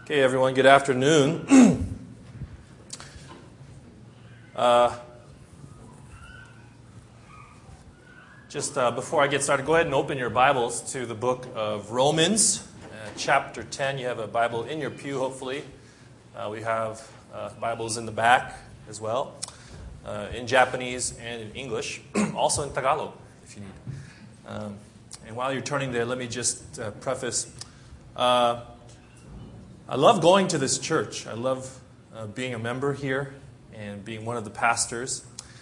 Okay, everyone, good afternoon. Before I get started, go ahead and open your Bibles to the book of Romans, chapter 10. You have a Bible in your pew, hopefully. We have Bibles in the back as well, in Japanese and in English, also in Tagalog, if you need. And while you're turning there, let me just preface. I love going to this church. I love being a member here and being one of the pastors.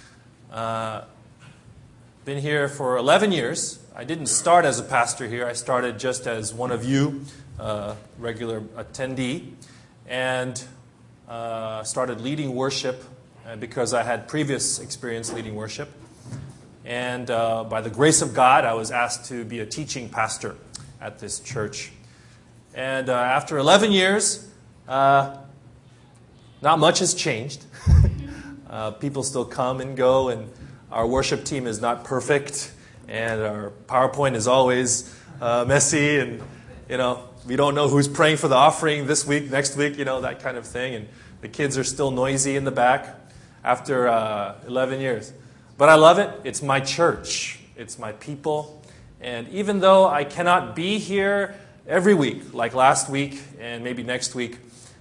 Been here for 11 years. I didn't start as a pastor here. I started just as one of you, regular attendee, and started leading worship because I had previous experience leading worship. And by the grace of God, I was asked to be a teaching pastor at this church. And after 11 years, not much has changed. People still come and go, and our worship team is not perfect, and our PowerPoint is always messy, and we don't know who's praying for the offering this week, next week, that kind of thing. And the kids are still noisy in the back after 11 years. But I love it. It's my church. It's my people. And even though I cannot be here every week, like last week and maybe next week,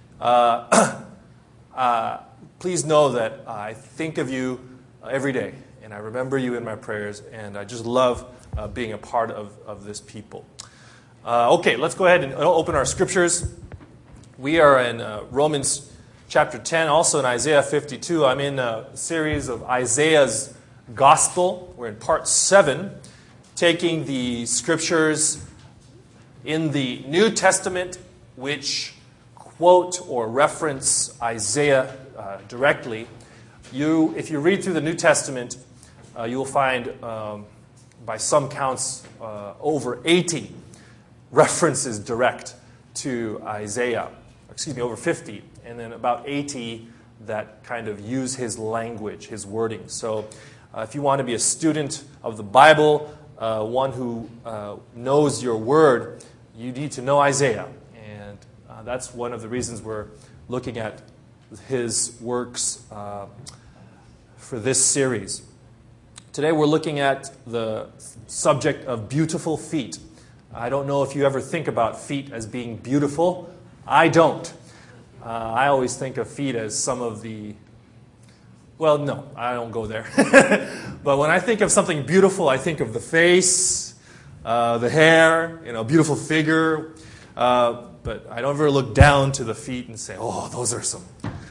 please know that I think of you every day, and I remember you in my prayers, and I just love being a part of this people. Okay, let's go ahead and open our scriptures. We are in Romans chapter 10, also in Isaiah 52. I'm in a series of Isaiah's Gospel. We're in part 7, taking the scriptures in the New Testament which quote or reference Isaiah directly. If you read through the New Testament, you will find, by some counts, over 80 references direct to Isaiah. Over 50, and then about 80 that kind of use his language, his wording. So if you want to be a student of the Bible, one who knows your word, you need to know Isaiah. And that's one of the reasons we're looking at his works for this series. Today we're looking at the subject of beautiful feet. I don't know if you ever think about feet as being beautiful. I don't. I always think of feet as some of the... Well, no, I don't go there. But when I think of something beautiful, I think of the face, the hair, beautiful figure. But I don't ever look down to the feet and say, oh, those are some...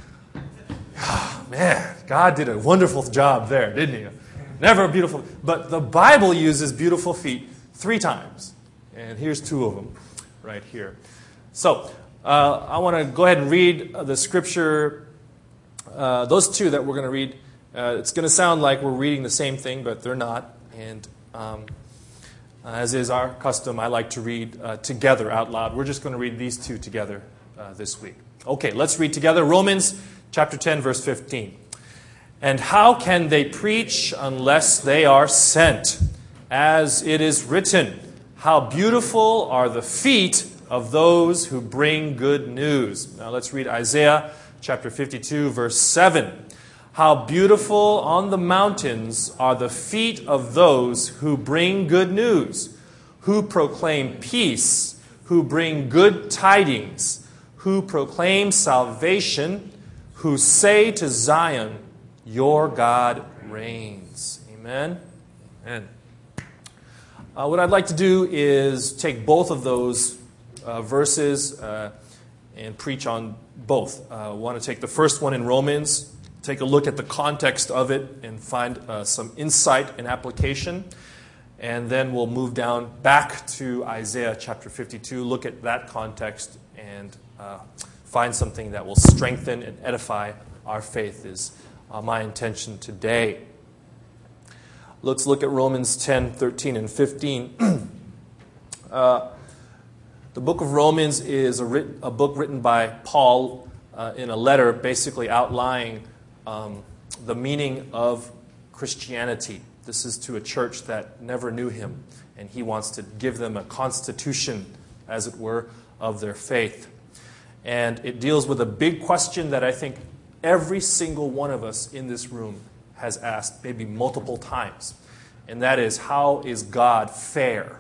Man, God did a wonderful job there, didn't he? Never beautiful. But the Bible uses beautiful feet 3 times. And here's 2 of them right here. So I want to go ahead and read the scripture. Those 2 that we're going to read, it's going to sound like we're reading the same thing, but they're not. And as is our custom, I like to read together out loud. We're just going to read these 2 together this week. Okay, let's read together. Romans chapter 10, verse 15. And how can they preach unless they are sent? As it is written, how beautiful are the feet of those who bring good news. Now let's read Isaiah chapter 52, verse 7. How beautiful on the mountains are the feet of those who bring good news, who proclaim peace, who bring good tidings, who proclaim salvation, who say to Zion, your God reigns. Amen? Amen. What I'd like to do is take both of those verses and preach on both. I want to take the first one in Romans, take a look at the context of it, and find some insight and application. And then we'll move down back to Isaiah chapter 52, look at that context, and find something that will strengthen and edify our faith is my intention today. Let's look at Romans 10, 13, and 15. The book of Romans is a book written by Paul in a letter basically outlining the meaning of Christianity. This is to a church that never knew him, and he wants to give them a constitution, as it were, of their faith. And it deals with a big question that I think every single one of us in this room has asked maybe multiple times. And that is, how is God fair?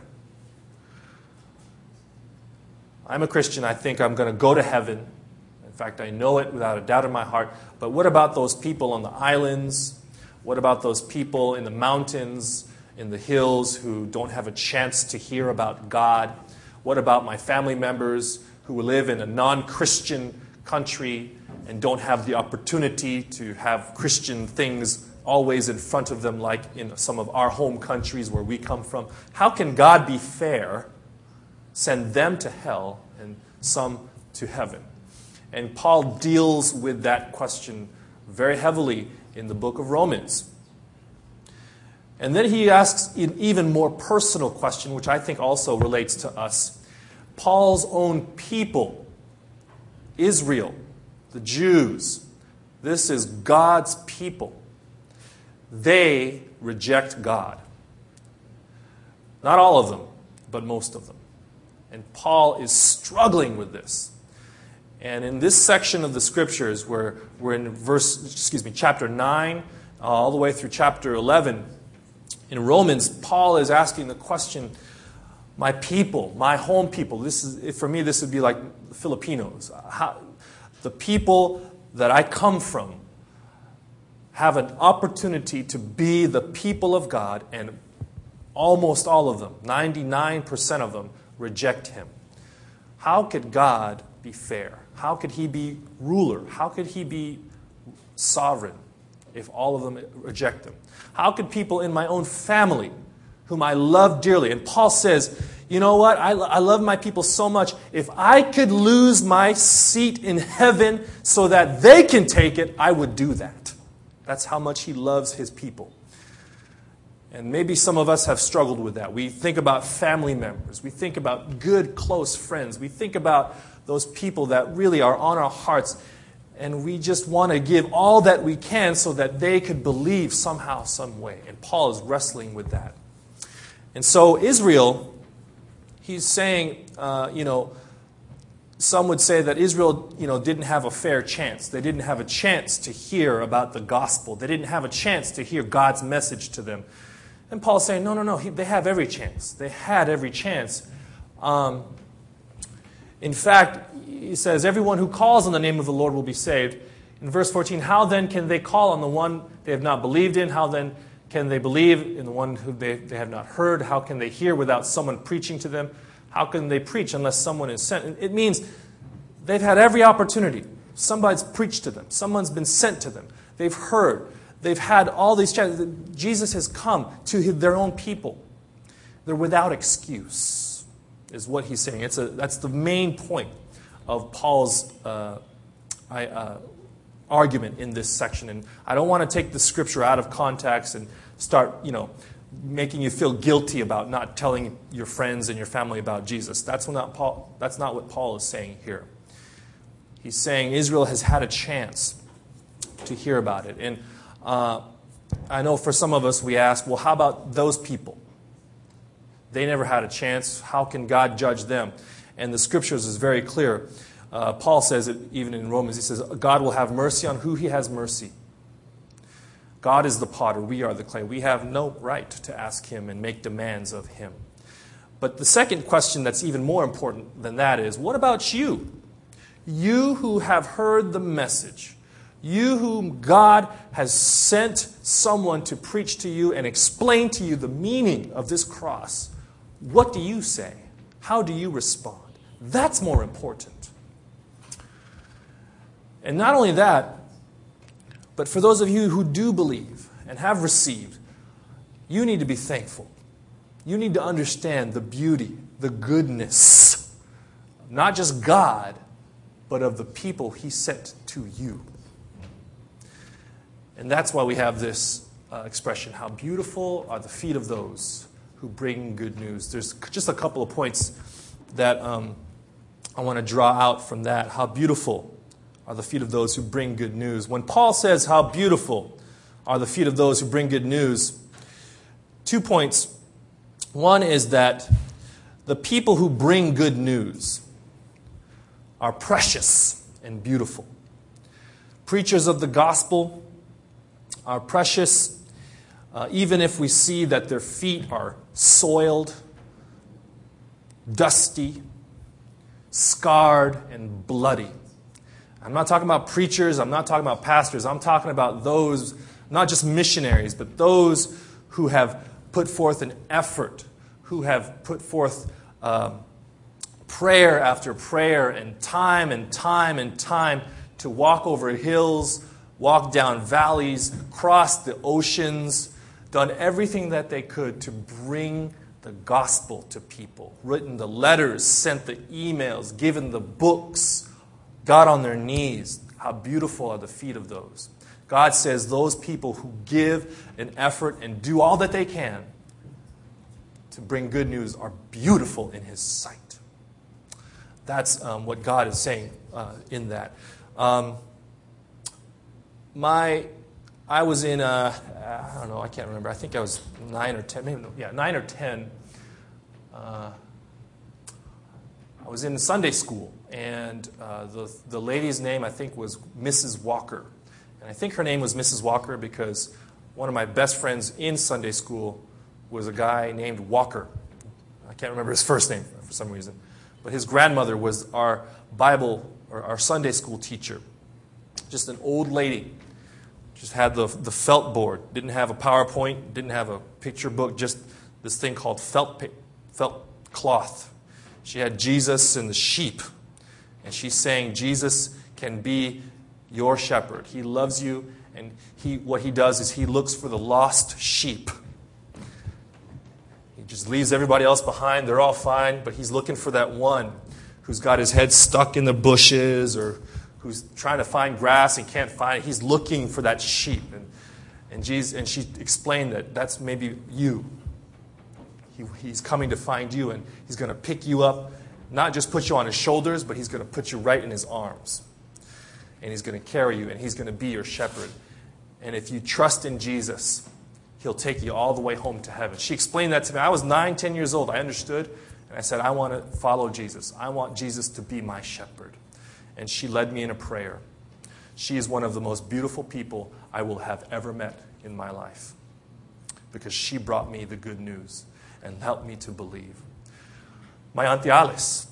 I'm a Christian. I think I'm going to go to heaven. In fact, I know it without a doubt in my heart. But what about those people on the islands? What about those people in the mountains, in the hills, who don't have a chance to hear about God? What about my family members who live in a non-Christian country and don't have the opportunity to have Christian things always in front of them, like in some of our home countries where we come from? How can God be fair, send them to hell and some to heaven? And Paul deals with that question very heavily in the book of Romans. And then he asks an even more personal question, which I think also relates to us. Paul's own people, Israel, the Jews, this is God's people. They reject God. Not all of them, but most of them. And Paul is struggling with this. And in this section of the Scriptures, where we're in chapter 9, all the way through chapter 11, in Romans, Paul is asking the question, my people, my home people, for me this would be like the Filipinos. The people that I come from have an opportunity to be the people of God, and almost all of them, 99% of them, reject Him. How could God be fair? How could He be ruler? How could He be sovereign if all of them reject Him? How could people in my own family, whom I love dearly, and Paul says, you know what, I love my people so much, if I could lose my seat in heaven so that they can take it, I would do that. That's how much he loves his people. And maybe some of us have struggled with that. We think about family members. We think about good, close friends. We think about those people that really are on our hearts. And we just want to give all that we can so that they could believe somehow, some way. And Paul is wrestling with that. And so Israel, he's saying, some would say that Israel, didn't have a fair chance. They didn't have a chance to hear about the gospel. They didn't have a chance to hear God's message to them. And Paul's saying, no, they have every chance. They had every chance. In fact, he says, everyone who calls on the name of the Lord will be saved. In verse 14, how then can they call on the one they have not believed in? How then can they believe in the one who they have not heard? How can they hear without someone preaching to them? How can they preach unless someone is sent? It means they've had every opportunity. Somebody's preached to them. Someone's been sent to them. They've heard. They've had all these chances. Jesus has come to their own people. They're without excuse, is what he's saying. That's the main point of Paul's argument in this section. And I don't want to take the scripture out of context and start, making you feel guilty about not telling your friends and your family about Jesus. That's not what Paul is saying here. He's saying Israel has had a chance to hear about it. And I know for some of us we ask, well, how about those people? They never had a chance. How can God judge them? And the scriptures is very clear. Paul says it even in Romans. He says, God will have mercy on who he has mercy. God is the potter. We are the clay. We have no right to ask him and make demands of him. But the second question that's even more important than that is, what about you? You who have heard the message. You whom God has sent someone to preach to you and explain to you the meaning of this cross. What do you say? How do you respond? That's more important. And not only that, but for those of you who do believe and have received, you need to be thankful. You need to understand the beauty, the goodness, not just God, but of the people he sent to you. And that's why we have this expression, how beautiful are the feet of those who bring good news. There's just a couple of points that I want to draw out from that. How beautiful are the feet of those who bring good news. When Paul says how beautiful are the feet of those who bring good news, 2 points. One is that the people who bring good news are precious and beautiful. Preachers of the gospel are precious, even if we see that their feet are soiled, dusty, scarred, and bloody. I'm not talking about preachers, I'm not talking about pastors, I'm talking about those, not just missionaries, but those who have put forth an effort, who have put forth prayer after prayer and time to walk over hills, walk down valleys, cross the oceans, done everything that they could to bring the gospel to people, written the letters, sent the emails, given the books, got on their knees. How beautiful are the feet of those. God says those people who give an effort and do all that they can to bring good news are beautiful in His sight. That's what God is saying in that. I was in, I don't know, I can't remember. I think I was 9 or 10, maybe, 9 or 10. I was in Sunday school, and the lady's name, I think, was Mrs. Walker. And I think her name was Mrs. Walker because one of my best friends in Sunday school was a guy named Walker. I can't remember his first name for some reason. But his grandmother was our Bible, or our Sunday school teacher. Just an old lady. Just had the felt board. Didn't have a PowerPoint. Didn't have a picture book. Just this thing called felt cloth. She had Jesus and the sheep. And she's saying Jesus can be your shepherd. He loves you. And what he does is he looks for the lost sheep. He just leaves everybody else behind. They're all fine. But he's looking for that one who's got his head stuck in the bushes or who's trying to find grass and can't find it. He's looking for that sheep. And she explained that that's maybe you. He's coming to find you, and he's going to pick you up, not just put you on his shoulders, but he's going to put you right in his arms. And he's going to carry you, and he's going to be your shepherd. And if you trust in Jesus, he'll take you all the way home to heaven. She explained that to me. I was 9, 10 years old. I understood, and I said, I want to follow Jesus. I want Jesus to be my shepherd. And she led me in a prayer. She is one of the most beautiful people I will have ever met in my life because she brought me the good news and helped me to believe. My Auntie Alice,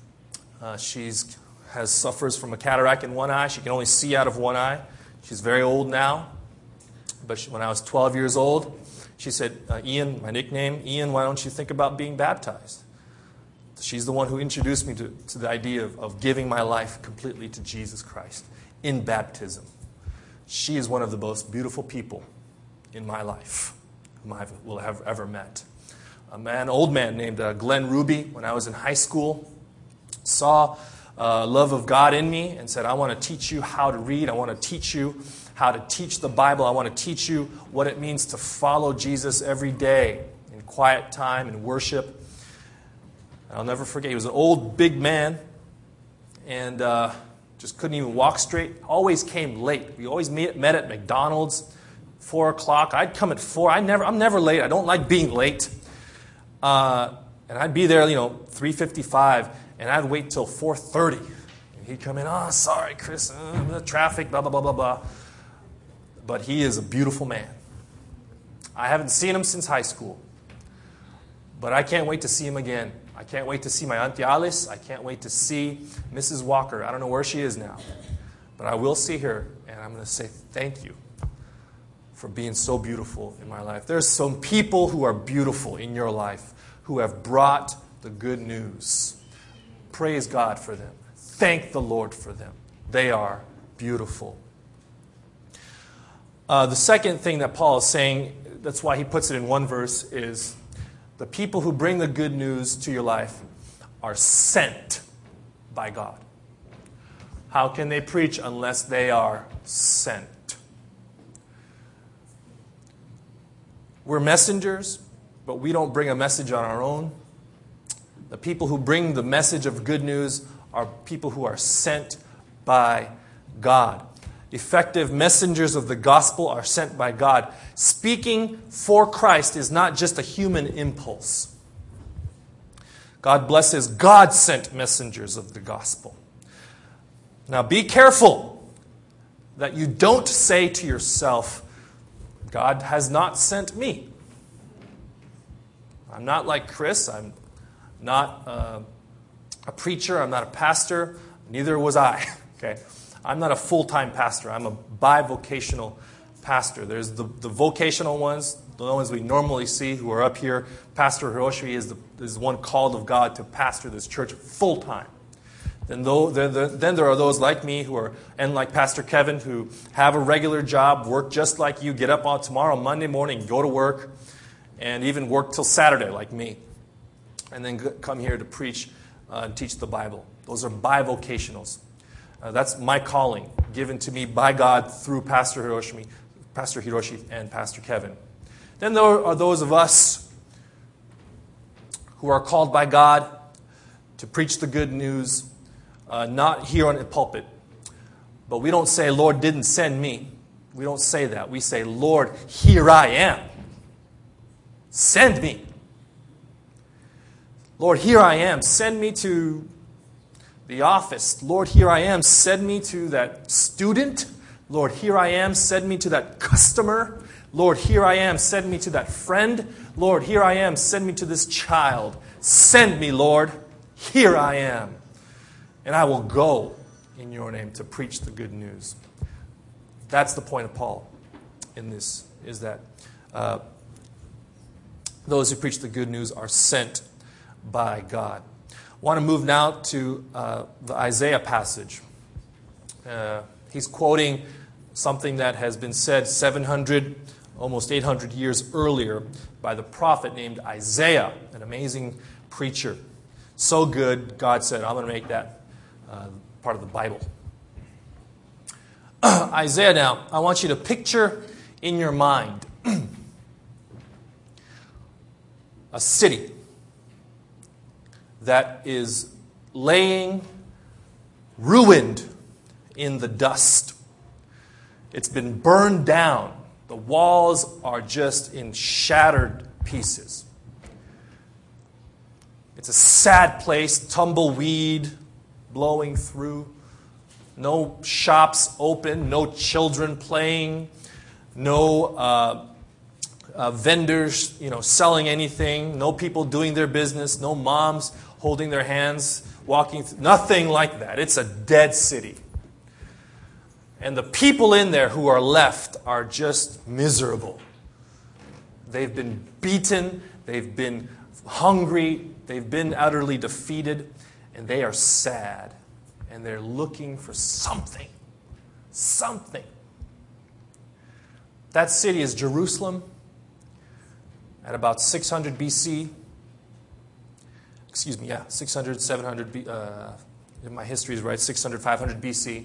she suffers from a cataract in one eye. She can only see out of one eye. She's very old now. But when I was 12 years old, she said, Ian, my nickname, Ian, why don't you think about being baptized? She's the one who introduced me to the idea of giving my life completely to Jesus Christ in baptism. She is one of the most beautiful people in my life whom I will have ever met. Old man named Glenn Ruby, when I was in high school, saw love of God in me and said, I want to teach you how to read. I want to teach you how to teach the Bible. I want to teach you what it means to follow Jesus every day in quiet time and worship. I'll never forget, he was an old, big man and just couldn't even walk straight. Always came late. We always met at McDonald's, 4 o'clock. I'd come at 4. I'm never late. I don't like being late. And I'd be there, 3:55, and I'd wait till 4:30. And he'd come in, sorry, Chris, the traffic, blah, blah, blah, blah, blah. But he is a beautiful man. I haven't seen him since high school. But I can't wait to see him again. I can't wait to see my Auntie Alice. I can't wait to see Mrs. Walker. I don't know where she is now. But I will see her, and I'm going to say thank you for being so beautiful in my life. There's some people who are beautiful in your life who have brought the good news. Praise God for them. Thank the Lord for them. They are beautiful. The second thing that Paul is saying, that's why he puts it in one verse, is the people who bring the good news to your life are sent by God. How can they preach unless they are sent? We're messengers, but we don't bring a message on our own. The people who bring the message of good news are people who are sent by God. Effective messengers of the gospel are sent by God. Speaking for Christ is not just a human impulse. God blesses God-sent messengers of the gospel. Now be careful that you don't say to yourself, God has not sent me. I'm not like Chris. I'm not a preacher. I'm not a pastor. Neither was I. Okay, I'm not a full-time pastor. I'm a bivocational pastor. There's the vocational ones, the ones we normally see who are up here. Pastor Hiroshi is one called of God to pastor this church full-time. Then there are those like me and like Pastor Kevin, who have a regular job, work just like you, get up on tomorrow, Monday morning, go to work, and even work till Saturday like me, and then come here to preach and teach the Bible. Those are bivocationals. That's my calling, given to me by God through Pastor Hiroshi and Pastor Kevin. Then there are those of us who are called by God to preach the good news, not here on the pulpit. But we don't say, Lord didn't send me. We don't say that. We say, Lord, here I am. Send me. Lord, here I am. Send me to the office. Lord, here I am. Send me to that student. Lord, here I am. Send me to that customer. Lord, here I am. Send me to that friend. Lord, here I am. Send me to this child. Send me, Lord. Here I am. And I will go in your name to preach the good news. That's the point of Paul in this, is that those who preach the good news are sent by God. I want to move now to the Isaiah passage. He's quoting something that has been said 700, almost 800 years earlier by the prophet named Isaiah, an amazing preacher. So good, God said, I'm going to make that part of the Bible. Isaiah now, I want you to picture in your mind a city that is laying ruined in the dust. It's been burned down. The walls are just in shattered pieces. It's a sad place, tumbleweed blowing through. No shops open, no children playing, no vendors, selling anything, no people doing their business, no moms holding their hands, walking through, nothing like that. It's a dead city. And the people in there who are left are just miserable. They've been beaten, they've been hungry, they've been utterly defeated, and they are sad. And they're looking for something. Something. That city is Jerusalem at about 600 BC. 600, 700, if my history is right, 600, 500 BC.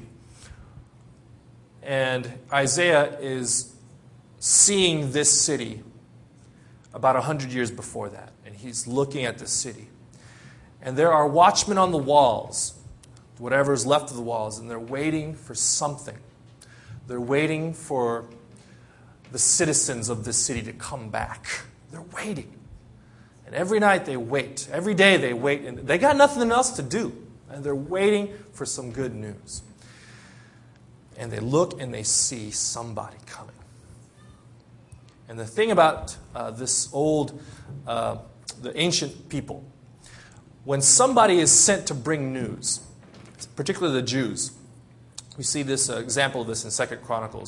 And Isaiah is seeing this city about 100 years before that. And he's looking at this city. And there are watchmen on the walls, whatever is left of the walls, and they're waiting for something. They're waiting for the citizens of this city to come back. They're waiting. And every night they wait. Every day they wait. And they got nothing else to do. And they're waiting for some good news. And they look and they see somebody coming. And the thing about this the ancient people, when somebody is sent to bring news, particularly the Jews, we see this example of this in 2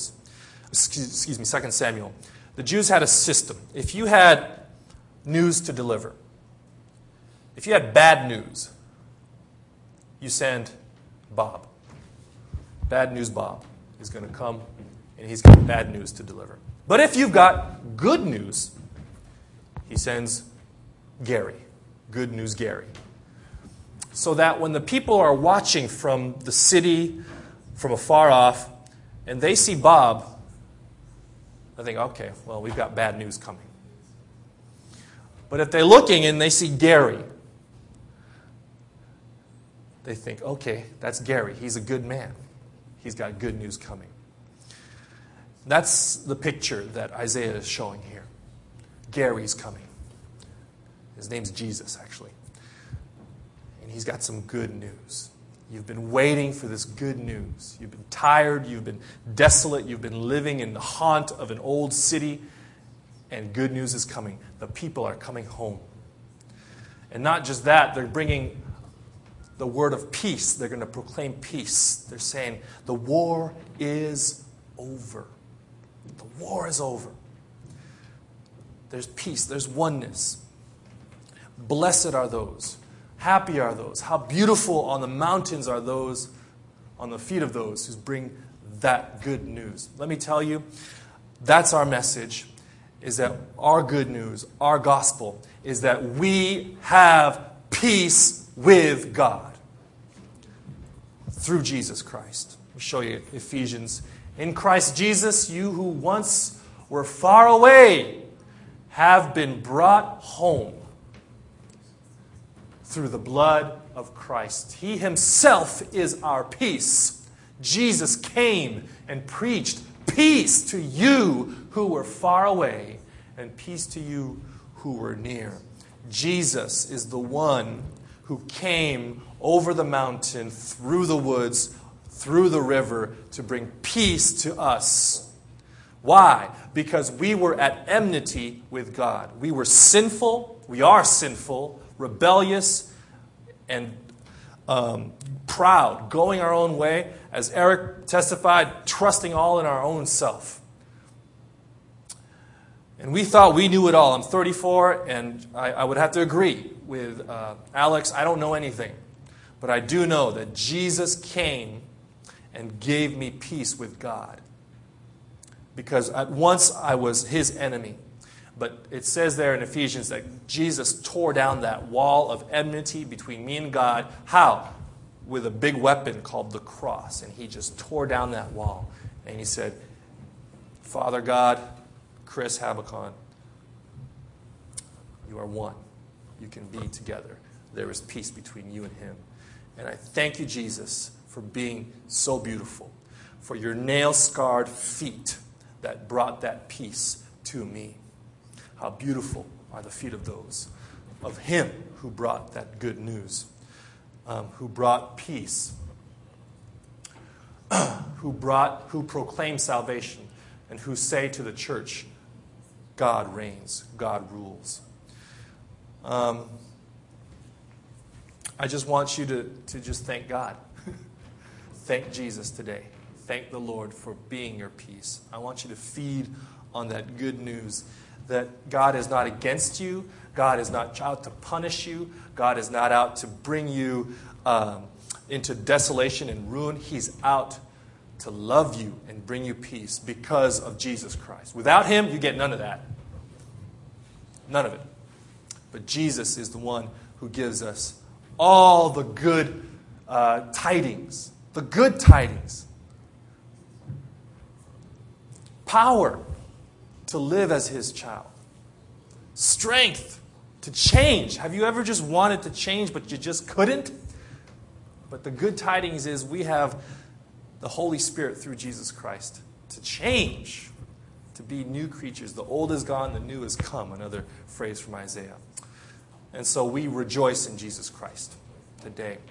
Samuel. The Jews had a system. If you had news to deliver, if you had bad news, you send Bob. Bad news Bob is going to come, and he's got bad news to deliver. But if you've got good news, he sends Gary. Good news Gary. So that when the people are watching from the city, from afar off, and they see Bob, they think, okay, well, we've got bad news coming. But if they're looking and they see Gary, they think, okay, that's Gary. He's a good man. He's got good news coming. That's the picture that Isaiah is showing here. Gary's coming. His name's Jesus, actually. And he's got some good news. You've been waiting for this good news. You've been tired. You've been desolate. You've been living in the haunt of an old city. And good news is coming. The people are coming home. And not just that, they're bringing the word of peace. They're going to proclaim peace. They're saying, the war is over. The war is over. There's peace. There's oneness. Blessed are those. Happy are those. How beautiful on the mountains are those, on the feet of those who bring that good news. Let me tell you, that's our message, is that our good news, our gospel, is that we have peace with God through Jesus Christ. I'll show you Ephesians. In Christ Jesus, you who once were far away have been brought home through the blood of Christ. He himself is our peace. Jesus came and preached peace to you who were far away and peace to you who were near. Jesus is the one who came over the mountain, through the woods, through the river to bring peace to us. Why? Because we were at enmity with God. We were sinful. We are sinful, rebellious, and proud, going our own way. As Eric testified, trusting all in our own self. And we thought we knew it all. I'm 34, and I would have to agree with Alex. I don't know anything. But I do know that Jesus came and gave me peace with God. Because at once I was his enemy. But it says there in Ephesians that Jesus tore down that wall of enmity between me and God. How? With a big weapon called the cross. And he just tore down that wall. And he said, Father God, Chris Habakon, you are one. You can be together. There is peace between you and him. And I thank you, Jesus, for being so beautiful. For your nail-scarred feet that brought that peace to me. How beautiful are the feet of those, of him who brought that good news, who brought peace, who proclaim salvation, and who say to the church, God reigns, God rules. I just want you to just thank God. Thank Jesus today. Thank the Lord for being your peace. I want you to feed on that good news that God is not against you. God is not out to punish you. God is not out to bring you into desolation and ruin. He's out to love you and bring you peace because of Jesus Christ. Without him, you get none of that. None of it. But Jesus is the one who gives us all the good tidings. The good tidings. Power to live as his child. Strength to change. Have you ever just wanted to change but you just couldn't? But the good tidings is we have the Holy Spirit through Jesus Christ to change, to be new creatures. The old is gone, the new has come. Another phrase from Isaiah. And so we rejoice in Jesus Christ today.